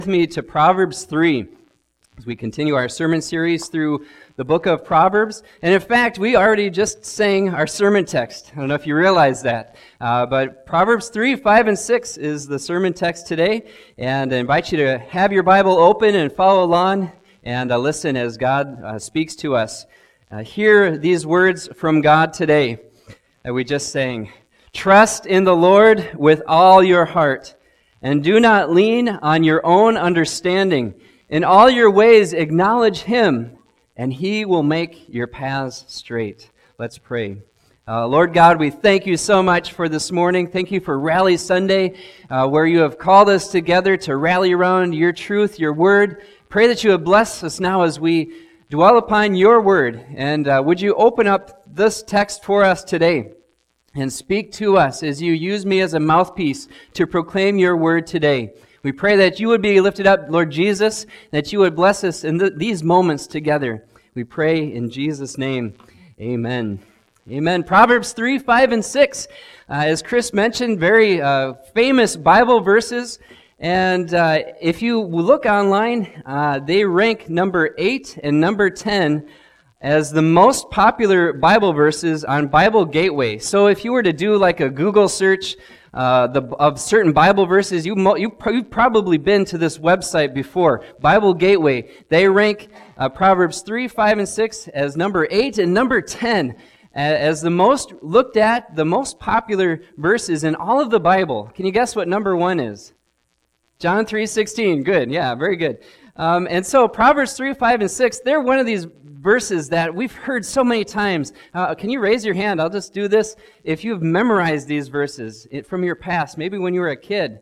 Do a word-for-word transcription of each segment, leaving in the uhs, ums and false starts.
With me to Proverbs three as we continue our sermon series through the book of Proverbs. And in fact, we already just sang our sermon text. I don't know if you realize that. Uh, but Proverbs three, five, and six is the sermon text today. And I invite you to have your Bible open and follow along and uh, listen as God uh, speaks to us. Uh, hear these words from God today that we just sang. Trust in the Lord with all your heart. And do not lean on your own understanding. In all your ways acknowledge Him, and He will make your paths straight. Let's pray. Uh, Lord God, we thank you so much for this morning. Thank you for Rally Sunday, uh, where you have called us together to rally around your truth, your word. Pray that you would bless us now as we dwell upon your word. And uh, would you open up this text for us today? And speak to us as you use me as a mouthpiece to proclaim your word today. We pray that you would be lifted up, Lord Jesus, that you would bless us in the, these moments together. We pray in Jesus' name. Amen. Amen. Proverbs three, five, and six. Uh, as Chris mentioned, very uh, famous Bible verses. And uh, if you look online, uh, they rank number eight and number ten as the most popular Bible verses on Bible Gateway. So if you were to do like a Google search uh, the, of certain Bible verses, you mo- you you've probably been to this website before, Bible Gateway. They rank uh, Proverbs three, five, and six as number eight and number ten as the most looked at, the most popular verses in all of the Bible. Can you guess what number one is? John three sixteen. Good. Yeah, very good. Um, and so Proverbs three, five, and six, they're one of these verses that we've heard so many times. Uh, can you raise your hand? I'll just do this. If you've memorized these verses from your past, maybe when you were a kid.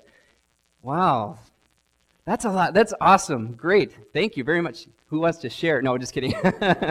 Wow. That's a lot. That's awesome. Great. Thank you very much. Who wants to share? No, just kidding.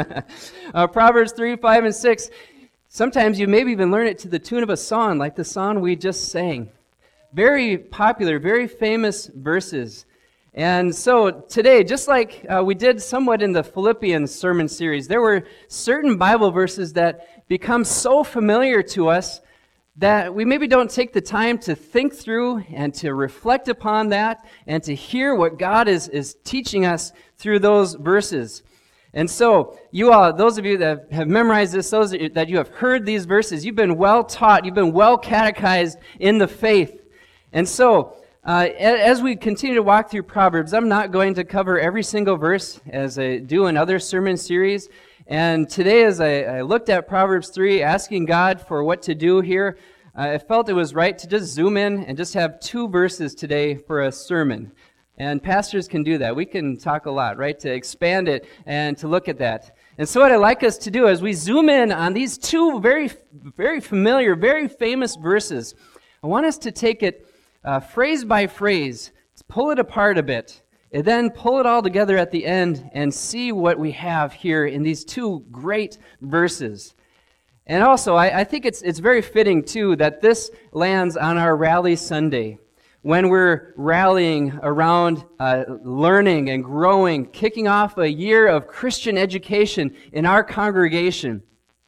uh, Proverbs three, five, and six. Sometimes you maybe even learn it to the tune of a song, like the song we just sang. Very popular, very famous verses. And so today, just like uh, we did somewhat in the Philippians sermon series, there were certain Bible verses that become so familiar to us that we maybe don't take the time to think through and to reflect upon that and to hear what God is, is teaching us through those verses. And so, you all, those of you that have memorized this, those that you have heard these verses, you've been well taught, you've been well catechized in the faith. And so, Uh, as we continue to walk through Proverbs, I'm not going to cover every single verse as I do in other sermon series. And today, as I, I looked at Proverbs three, asking God for what to do here, uh, I felt it was right to just zoom in and just have two verses today for a sermon. And pastors can do that. We can talk a lot, right? To expand it and to look at that. And so what I'd like us to do as we zoom in on these two very, very familiar, very famous verses, I want us to take it Uh, phrase by phrase, pull it apart a bit, and then pull it all together at the end and see what we have here in these two great verses. And also, I, I think it's it's very fitting, too, that this lands on our Rally Sunday, when we're rallying around uh, learning and growing, kicking off a year of Christian education in our congregation.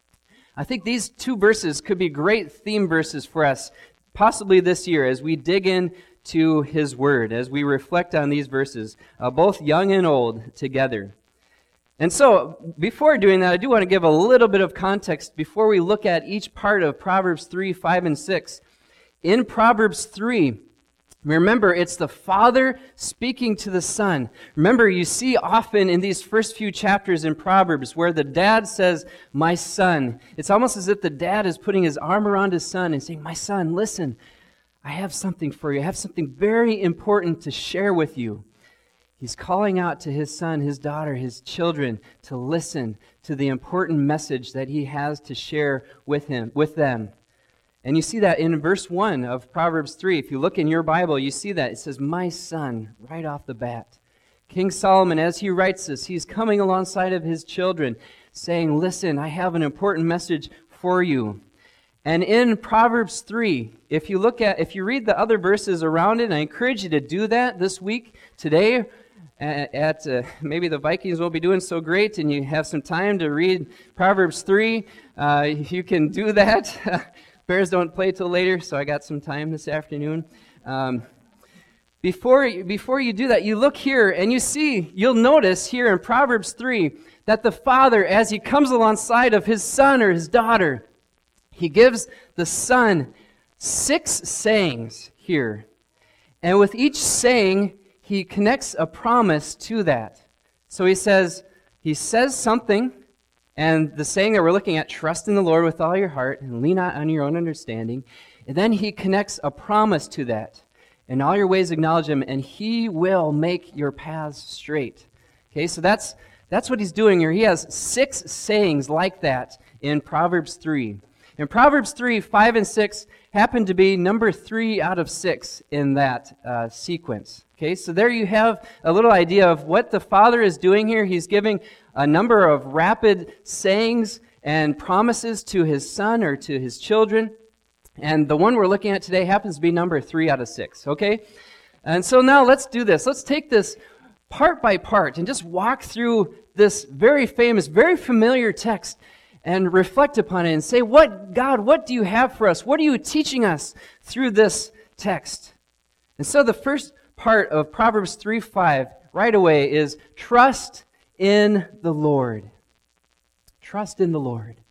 I think these two verses could be great theme verses for us, possibly this year, as we dig in to His Word, as we reflect on these verses, uh, both young and old, together. And so, before doing that, I do want to give a little bit of context before we look at each part of Proverbs three, five, and six. In Proverbs three, remember, it's the Father speaking to the Son. Remember, you see often in these first few chapters in Proverbs where the dad says, "My son." It's almost as if the dad is putting his arm around his son and saying, "My son, listen, I have something for you. I have something very important to share with you." He's calling out to his son, his daughter, his children to listen to the important message that he has to share with him, with them. And you see that in verse one of Proverbs three. If you look in your Bible, you see that. It says, "My son," right off the bat. King Solomon, as he writes this, he's coming alongside of his children, saying, "Listen, I have an important message for you." And in Proverbs three, if you look at, if you read the other verses around it, and I encourage you to do that this week, today, at uh, maybe the Vikings won't be doing so great, and you have some time to read Proverbs three, uh, you can do that. Bears don't play till later, so I got some time this afternoon. Um, before, before you do that, you look here and you see, you'll notice here in Proverbs three that the father, as he comes alongside of his son or his daughter, he gives the son six sayings here. And with each saying, he connects a promise to that. So he says, he says something, and the saying that we're looking at, trust in the Lord with all your heart and lean not on your own understanding. And then he connects a promise to that. In all your ways acknowledge him, and he will make your paths straight. Okay, so that's that's what he's doing here. He has six sayings like that in Proverbs three. In Proverbs three, five and six happen to be number three out of six in that uh, sequence. Okay, so there you have a little idea of what the Father is doing here. He's giving a number of rapid sayings and promises to his son or to his children. And the one we're looking at today happens to be number three out of six, okay? And so now let's do this. Let's take this part by part and just walk through this very famous, very familiar text and reflect upon it and say, what, God, what do you have for us? What are you teaching us through this text? And so the first part of Proverbs three five right away is trust in the Lord. Trust in the Lord.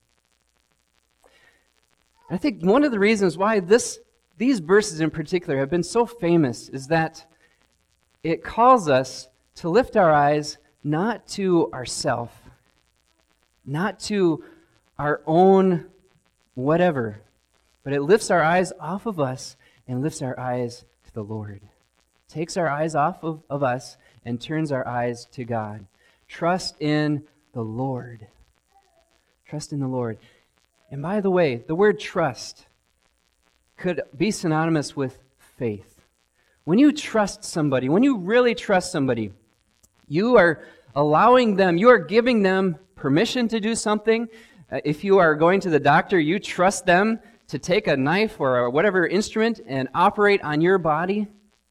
I think one of the reasons why this these verses in particular have been so famous is that it calls us to lift our eyes not to ourselves, not to our own whatever, but it lifts our eyes off of us and lifts our eyes to the Lord. Takes our eyes off of, of us and turns our eyes to God. Trust in the Lord. Trust in the Lord. And by the way, the word trust could be synonymous with faith. When you trust somebody, when you really trust somebody, you are allowing them, you are giving them permission to do something. Uh, if you are going to the doctor, you trust them to take a knife or whatever instrument and operate on your body.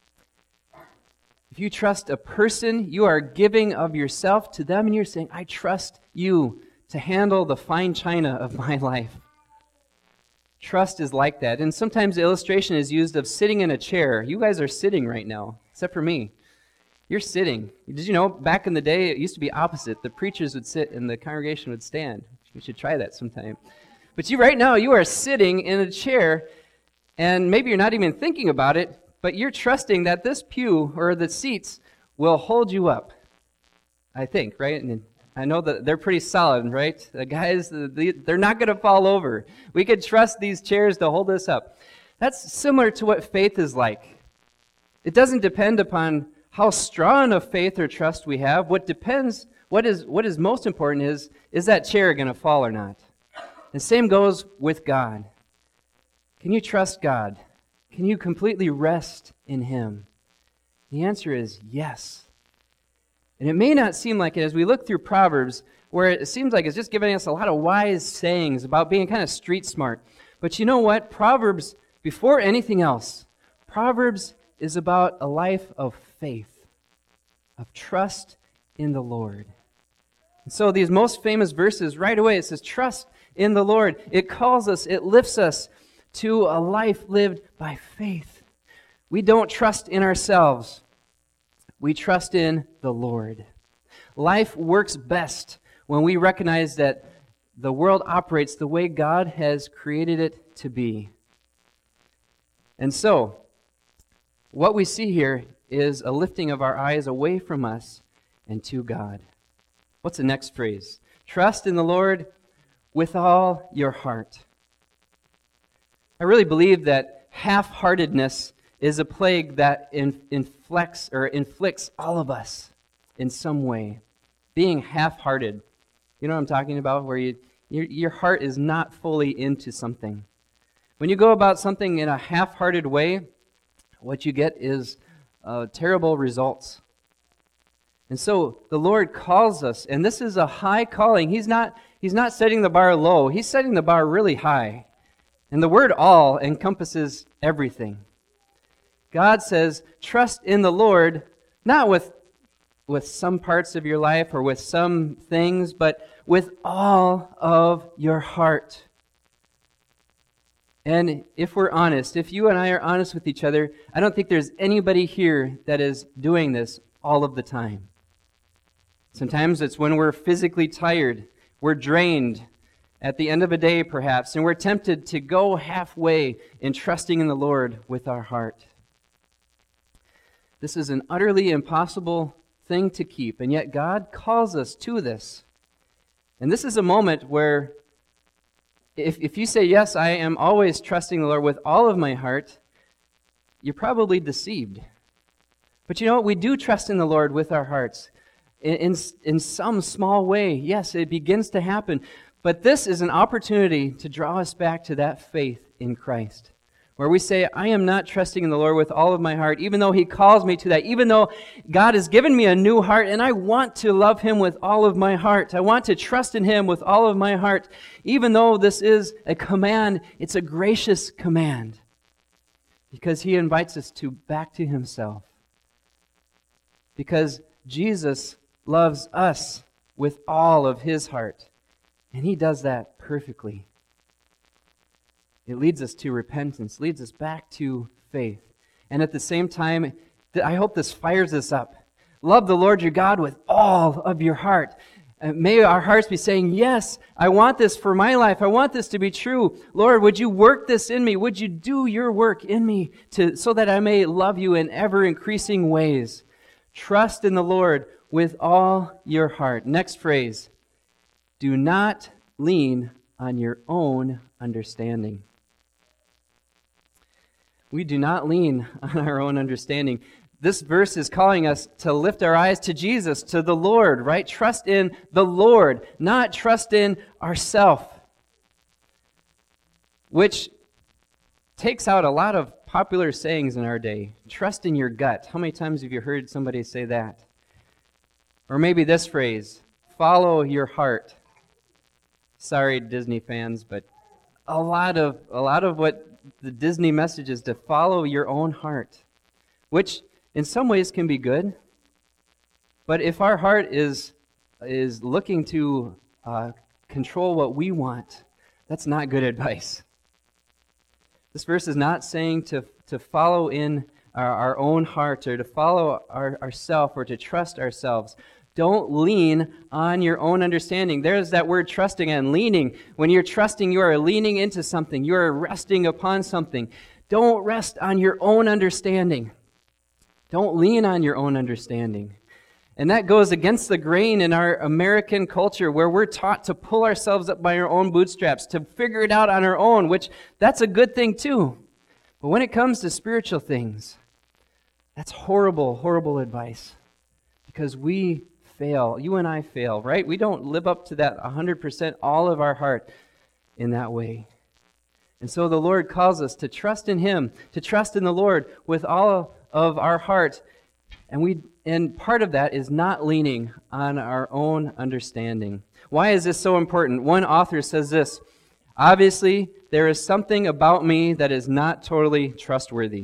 If you trust a person, you are giving of yourself to them and you're saying, I trust you to handle the fine china of my life. Trust is like that. And sometimes the illustration is used of sitting in a chair. You guys are sitting right now, except for me. You're sitting. Did you know, back in the day, it used to be opposite. The preachers would sit and the congregation would stand. You should try that sometime. But you right now, you are sitting in a chair, and maybe you're not even thinking about it, but you're trusting that this pew or the seats will hold you up. I think, right? And I know that they're pretty solid, right? The guys, they're not going to fall over. We could trust these chairs to hold us up. That's similar to what faith is like. It doesn't depend upon how strong of faith or trust we have. What depends, what is what is most important is, is that chair going to fall or not? The same goes with God. Can you trust God? Can you completely rest in Him? The answer is yes. And it may not seem like it as we look through Proverbs, where it seems like it's just giving us a lot of wise sayings about being kind of street smart. But you know what? Proverbs, before anything else, Proverbs is about a life of faith, of trust in the Lord. And so these most famous verses, right away, it says, trust in the Lord. It calls us, it lifts us to a life lived by faith. We don't trust in ourselves. We trust in the Lord. Life works best when we recognize that the world operates the way God has created it to be. And so, what we see here is a lifting of our eyes away from us and to God. What's the next phrase? Trust in the Lord with all your heart. I really believe that half-heartedness is a plague that in, inflects or inflicts all of us in some way. Being half-hearted. You know what I'm talking about? Where you, your, your heart is not fully into something. When you go about something in a half-hearted way, what you get is uh, terrible results. And so the Lord calls us, and this is a high calling. He's not, he's not setting the bar low. He's setting the bar really high. And the word all encompasses everything. God says, trust in the Lord, not with, with some parts of your life or with some things, but with all of your heart. And if we're honest, if you and I are honest with each other, I don't think there's anybody here that is doing this all of the time. Sometimes it's when we're physically tired, we're drained at the end of a day perhaps, and we're tempted to go halfway in trusting in the Lord with our heart. This is an utterly impossible thing to keep, and yet God calls us to this. And this is a moment where if, if you say, yes, I am always trusting the Lord with all of my heart, you're probably deceived. But you know what? We do trust in the Lord with our hearts. In, in, in some small way, yes, it begins to happen. But this is an opportunity to draw us back to that faith in Christ, where we say, I am not trusting in the Lord with all of my heart, even though He calls me to that, even though God has given me a new heart, and I want to love Him with all of my heart. I want to trust in Him with all of my heart. Even though this is a command, it's a gracious command, because He invites us to back to Himself. Because Jesus loves us with all of His heart, and He does that perfectly. It leads us to repentance, leads us back to faith. And at the same time, I hope this fires us up. Love the Lord your God with all of your heart. And may our hearts be saying, yes, I want this for my life. I want this to be true. Lord, would you work this in me? Would you do your work in me to, so that I may love you in ever-increasing ways? Trust in the Lord with all your heart. Next phrase, do not lean on your own understanding. We do not lean on our own understanding. This verse is calling us to lift our eyes to Jesus, to the Lord, right? Trust in the Lord, not trust in ourself, which takes out a lot of popular sayings in our day. Trust in your gut. How many times have you heard somebody say that? Or maybe this phrase, follow your heart. Sorry, Disney fans, but a lot of a lot of what the Disney message is to follow your own heart, which in some ways can be good. But if our heart is is looking to uh, control what we want, that's not good advice. This verse is not saying to, to follow in our, our own heart or to follow our, ourselves or to trust ourselves. Don't lean on your own understanding. There's that word trusting and leaning. When you're trusting, you are leaning into something. You are resting upon something. Don't rest on your own understanding. Don't lean on your own understanding. And that goes against the grain in our American culture where we're taught to pull ourselves up by our own bootstraps, to figure it out on our own, which that's a good thing too. But when it comes to spiritual things, that's horrible, horrible advice. Because we fail. You and I fail, right? We don't live up to that one hundred percent all of our heart in that way. And so the Lord calls us to trust in Him, to trust in the Lord with all of our heart. And we and part of that is not leaning on our own understanding. Why is this so important? One author says this, obviously, there is something about me that is not totally trustworthy.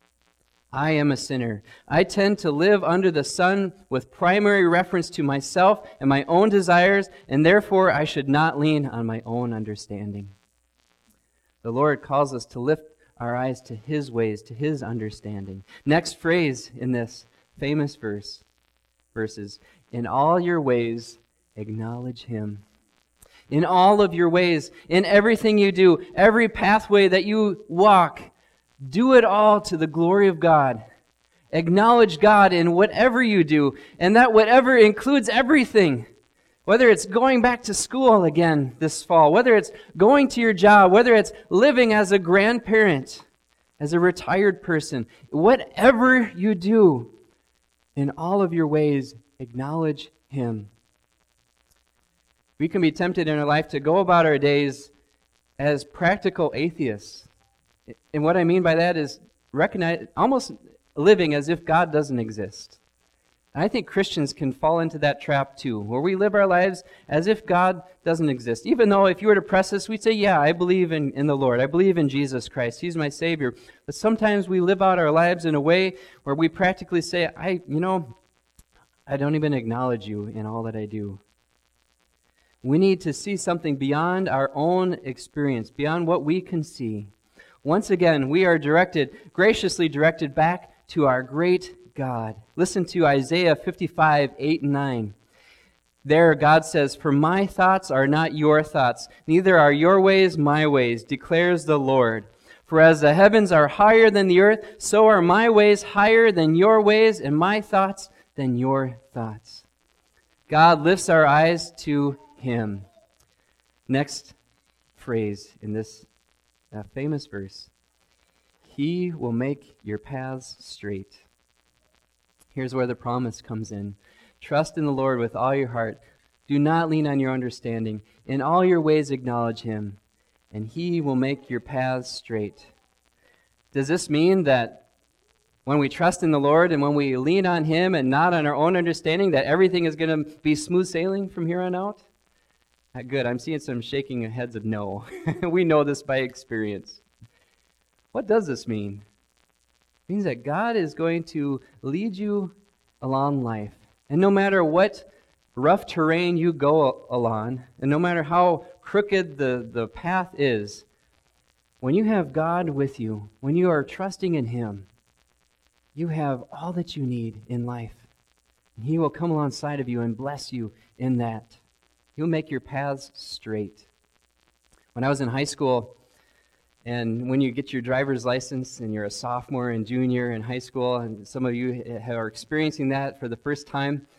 I am a sinner. I tend to live under the sun with primary reference to myself and my own desires, and therefore I should not lean on my own understanding. The Lord calls us to lift our eyes to His ways, to His understanding. Next phrase in this famous verse, verses, in all your ways, acknowledge Him. In all of your ways, in everything you do, every pathway that you walk, do it all to the glory of God. Acknowledge God in whatever you do, and that whatever includes everything. Whether it's going back to school again this fall, whether it's going to your job, whether it's living as a grandparent, as a retired person, whatever you do, in all of your ways, acknowledge Him. We can be tempted in our life to go about our days as practical atheists. And what I mean by that is recognize, almost living as if God doesn't exist. And I think Christians can fall into that trap too, where we live our lives as if God doesn't exist. Even though if you were to press us, we'd say, yeah, I believe in, in the Lord. I believe in Jesus Christ. He's my Savior. But sometimes we live out our lives in a way where we practically say, I, you know, I don't even acknowledge you in all that I do. We need to see something beyond our own experience, beyond what we can see. Once again, we are directed, graciously directed back to our great God. Listen to Isaiah fifty-five, eight and nine. There, God says, "For my thoughts are not your thoughts, neither are your ways my ways, declares the Lord. For as the heavens are higher than the earth, so are my ways higher than your ways, and my thoughts than your thoughts." God lifts our eyes to Him. Next phrase in this uh, famous verse. He will make your paths straight. Here's where the promise comes in. Trust in the Lord with all your heart. Do not lean on your understanding. In all your ways acknowledge Him, and He will make your paths straight. Does this mean that when we trust in the Lord and when we lean on Him and not on our own understanding, that everything is going to be smooth sailing from here on out? Uh, good. I'm seeing some shaking heads of no. We know this by experience. What does this mean? It means that God is going to lead you along life. And no matter what rough terrain you go along, and no matter how crooked the, the path is, when you have God with you, when you are trusting in Him, you have all that you need in life. And He will come alongside of you and bless you in that. He'll make your paths straight. When I was in high school, and when you get your driver's license and you're a sophomore and junior in high school, and some of you are experiencing that for the first time,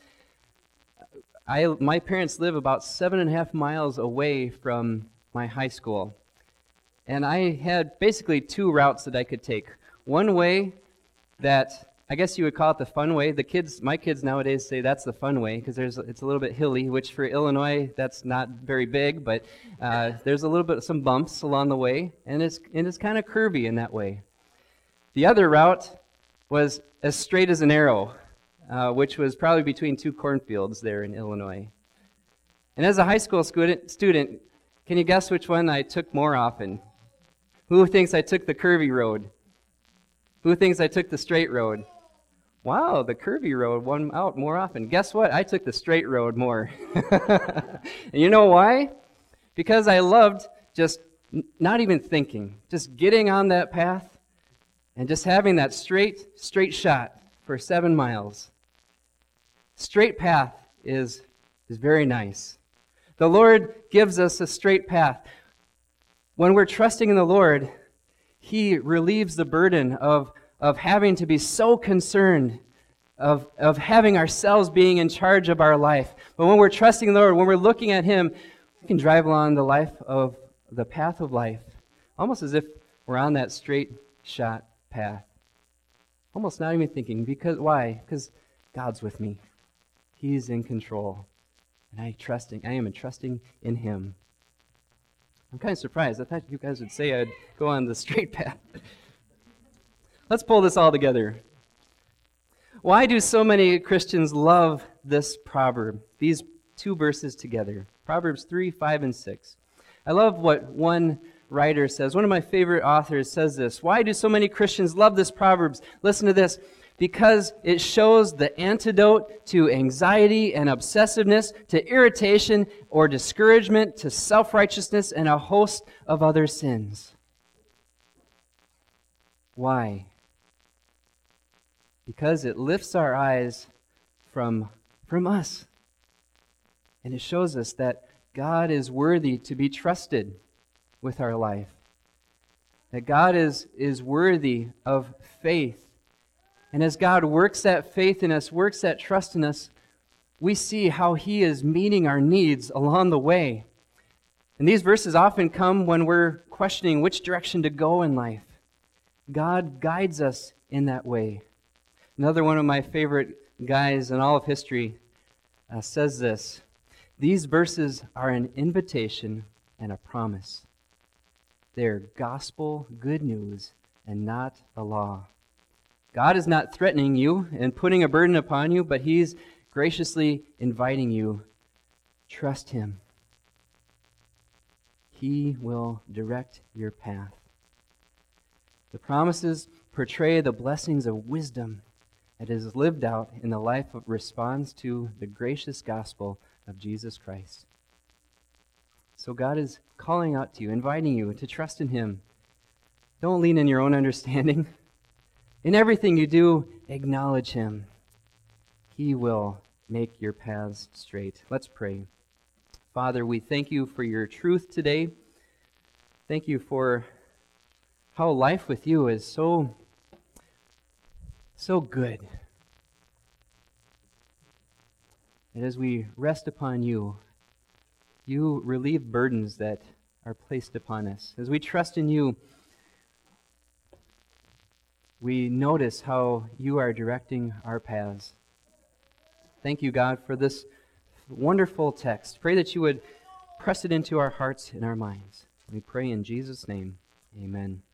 I, my parents live about seven and a half miles away from my high school. And I had basically two routes that I could take. One way that, I guess you would call it the fun way. The kids, my kids nowadays say that's the fun way because there's it's a little bit hilly, which for Illinois that's not very big, but uh, there's a little bit some bumps along the way, and it's and it's kind of curvy in that way. The other route was as straight as an arrow, uh, which was probably between two cornfields there in Illinois. And as a high school student, student, can you guess which one I took more often? Who thinks I took the curvy road? Who thinks I took the straight road? Wow, the curvy road won out more often. Guess what? I took the straight road more. And you know why? Because I loved just n- not even thinking, just getting on that path and just having that straight, straight shot for seven miles. Straight path is, is very nice. The Lord gives us a straight path. When we're trusting in the Lord, He relieves the burden of of having to be so concerned of, of having ourselves being in charge of our life. But when we're trusting the Lord, when we're looking at Him, we can drive along the life of the path of life, almost as if we're on that straight shot path. Almost not even thinking. Because why? Because God's with me. He's in control. And I trusting I am trusting in Him. I'm kind of surprised. I thought you guys would say I'd go on the straight path. Let's pull this all together. Why do so many Christians love this proverb, these two verses together? Proverbs three, five, and six. I love what one writer says. One of my favorite authors says this. Why do so many Christians love this Proverbs? Listen to this. Because it shows the antidote to anxiety and obsessiveness, to irritation or discouragement, to self-righteousness, and a host of other sins. Why? Because it lifts our eyes from, from us. And it shows us that God is worthy to be trusted with our life. That God is, is worthy of faith. And as God works that faith in us, works that trust in us, we see how He is meeting our needs along the way. And these verses often come when we're questioning which direction to go in life. God guides us in that way. Another one of my favorite guys in all of history uh, says this. These verses are an invitation and a promise. They're gospel good news and not a law. God is not threatening you and putting a burden upon you, but He's graciously inviting you. Trust Him. He will direct your path. The promises portray the blessings of wisdom that is lived out in the life that responds to the gracious gospel of Jesus Christ. So God is calling out to you, inviting you to trust in Him. Don't lean in your own understanding. In everything you do, acknowledge Him. He will make your paths straight. Let's pray. Father, we thank you for your truth today. Thank you for how life with you is so, so good. And as we rest upon you, you relieve burdens that are placed upon us. As we trust in you, we notice how you are directing our paths. Thank you, God, for this wonderful text. Pray that you would press it into our hearts and our minds. We pray in Jesus' name. Amen.